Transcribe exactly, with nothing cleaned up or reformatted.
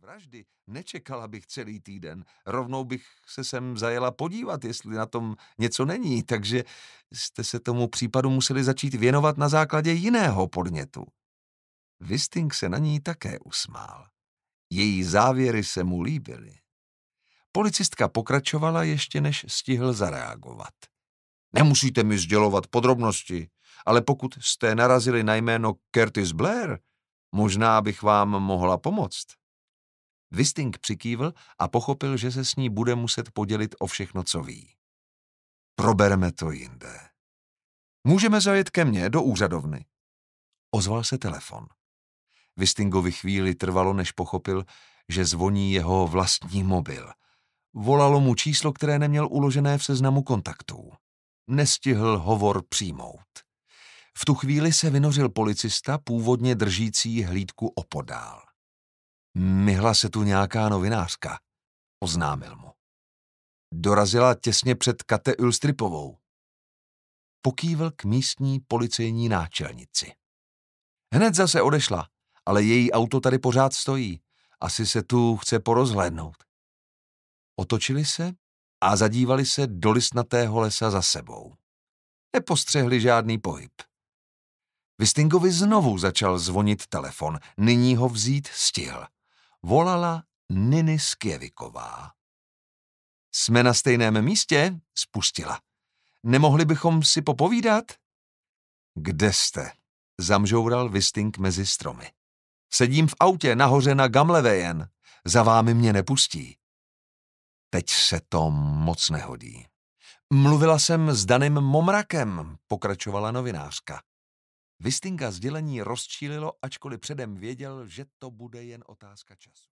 vraždy nečekala bych celý týden. Rovnou bych se sem zajela podívat, jestli na tom něco není, takže jste se tomu případu museli začít věnovat na základě jiného podnětu. Wisting se na ní také usmál. Její závěry se mu líbily. Policistka pokračovala ještě, než stihl zareagovat. Nemusíte mi sdělovat podrobnosti, ale pokud jste narazili na jméno Curtis Blair, možná bych vám mohla pomoct. Wisting přikývl a pochopil, že se s ní bude muset podělit o všechno, co ví. Probereme to jinde. Můžeme zajet ke mně do úřadovny. Ozval se telefon. Wistingovi chvíli trvalo, než pochopil, že zvoní jeho vlastní mobil. Volalo mu číslo, které neměl uložené v seznamu kontaktů. Nestihl hovor přijmout. V tu chvíli se vynořil policista, původně držící hlídku opodál. Myhla se tu nějaká novinářka, oznámil mu. Dorazila těsně před Kate Ulstripovou. Pokývil k místní policejní náčelnici. Hned zase odešla, ale její auto tady pořád stojí. Asi se tu chce porozhlédnout. Otočili se a zadívali se do listnatého lesa za sebou. Nepostřehli žádný pohyb. Wistingovi znovu začal zvonit telefon. Nyní ho vzít stihl. Volala Niny Skjeviková. Jsme na stejném místě? Spustila. Nemohli bychom si popovídat? Kde jste? Zamžoural Wisting mezi stromy. Sedím v autě nahoře na Gamlevejen. Za vámi mě nepustí. Teď se to moc nehodí. Mluvila jsem s Danem Momrakem, pokračovala novinářka. Wistinga sdělení rozčílilo, ačkoliv předem věděl, že to bude jen otázka času.